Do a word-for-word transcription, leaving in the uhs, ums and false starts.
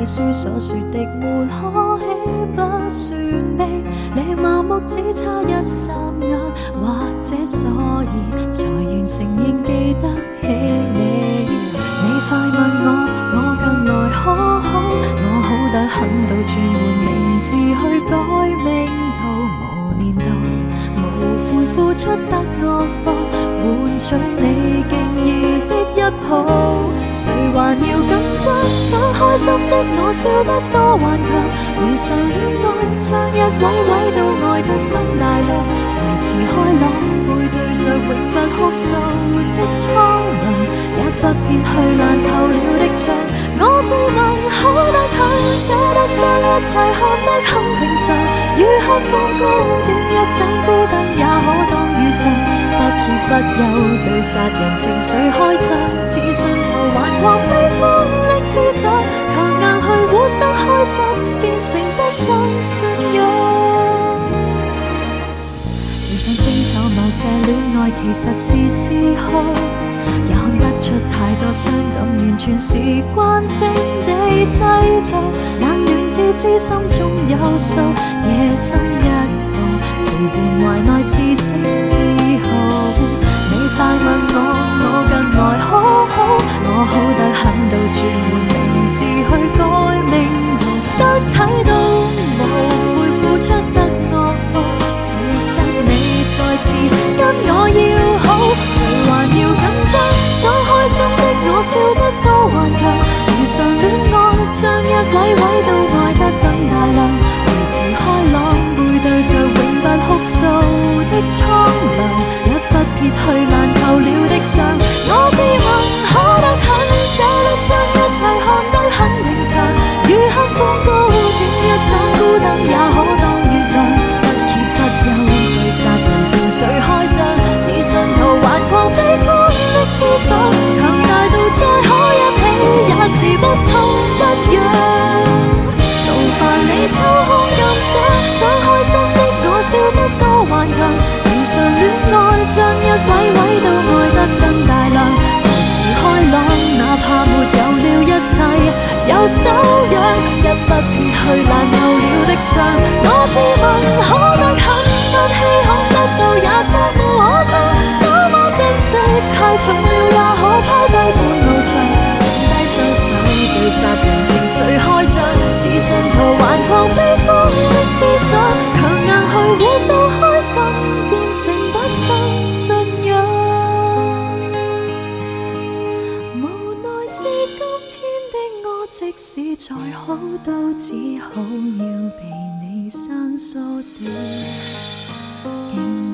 你書所說的沒可喜不算悲，你盲目只差一霎眼，或者所以才願承認記得起你。你快問我，我近來可好？我好得很到轉換名字去改名圖，無念到無悔付出得惡報，換取你敬意的一抱。誰還要緊張？想開心的我笑得多頑強，如常戀愛將一位位都愛得更大量，維持開朗背對着永不哭訴的蒼涼，也不撇去爛透了的牆。我自問好得很，捨得將一切看得很平常，如黑風高端一盞孤燈也可當月亮，不結不休對殺人情緒開張，似信徒頑狂悲觀的思想，強硬去活得開心變成畢生信仰。你想清楚某些戀愛其實是嗜好，也看得出太多傷感完全是慣性地製造，冷暖自知心中有數，野心一個陪伴懷內自勝自豪。你快問我，我近來可好？我好得很到轉換名字去改名圖，得體到無悔付出得惡報，值得你再次跟我要好。誰還要緊張？想開心的我笑得多頑強，如常戀愛將一位位都愛得更大量，維持開朗背對着永不哭訴的蒼涼，也不撇去爛透了的牆。我自問可得很，捨得將一切看得很平常，如黑風高點一盞孤燈也可當月亮，不歇不休對殺人情緒開張，似信徒頑狂悲觀的思想，強大到再可一起也是不痛不癢。勞煩你抽空鑑賞，想開心的我笑得多頑強，如常戀愛將一位位都愛得更大量，維持開朗哪怕沒有了一切有修養，一不撇去爛透了的牆。我自問可得很，不稀罕得到也說無可想，多麼珍惜太重了也可拋低半路上，剩低雙手對殺人情緒開張，似信徒頑狂悲觀的思想，強硬去活到開心變成畢生信仰。無奈是今天的我，即使再好都只好要被你生疏地敬